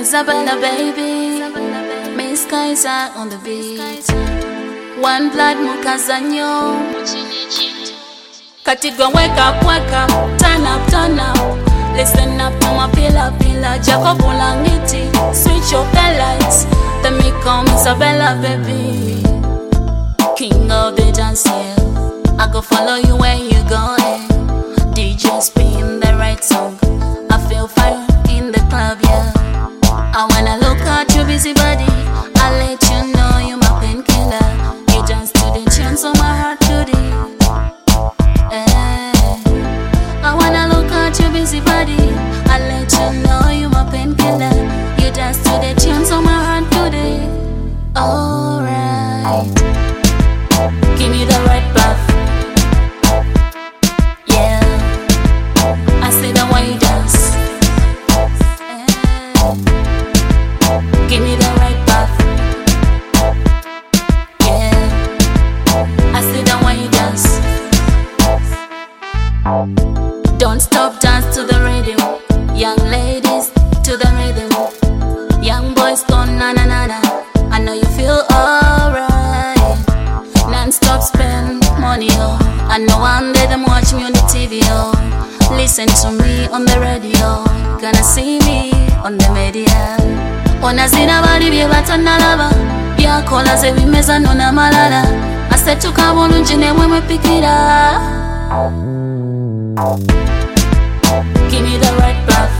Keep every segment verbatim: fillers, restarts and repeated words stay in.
Isabella, baby. Miss Kaiser on the beat. One blood mukazanyo. Katigwa wake up, wake up. Turn up, turn up. Listen up to my pillar, pillar. Jacob Ulangiti. Switch off the lights. Then me come Isabella, baby. King of the dance, yeah. I go follow you where you going. D J spin the right song. I feel fire in the club, yeah. I wanna look at your busy body. I'll let you know you my painkiller. You dance to the tune so my heart to the eh. I wanna look at your busy body. I'll let you know you my painkiller. You dance to the tune so my heart to the alright. Give me the right path. Yeah, I see the way you dance. Give me the right path. Yeah, I see the way you dance. Don't stop, dance to the rhythm. Young ladies to the rhythm. Young boys go na na na na. I know you feel alright. Non-stop spend money, oh. I know one day them watch me on the T V, oh. Listen to me on the radio. Gonna see me on the media. Ona zina bali bye batanalaba. Byakola ze bimeza nona malala. Asetuka bulungi ne mwe mwepikira. Give me the right path.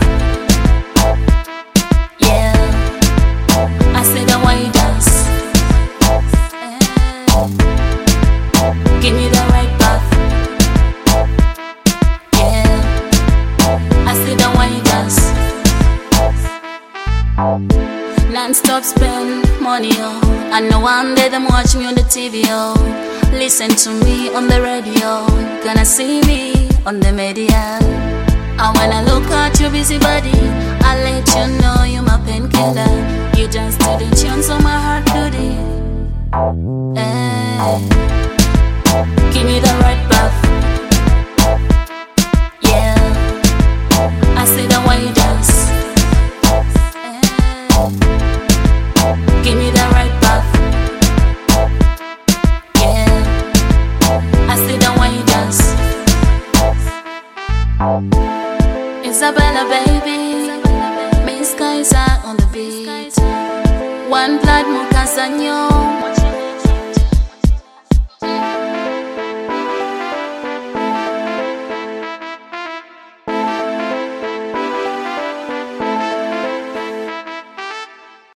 Yeah, I see the way you dance. Give me the right path. Yeah, I see the way you dance. Non-stop spend money, oh. I know one day them watch me on the T V, oh. Listen to me on the radio. Gonna see me on the media. I wanna look at your busy body. I'll let you know you my painkiller. You dance to the tune so my heart to the eh. Give me the right path. Yeah, I see the way you dance. Give me the right path. Yeah, I see the way you dance. Isabella, baby. Miss Kaiser on the beat. One blood mukazanyo.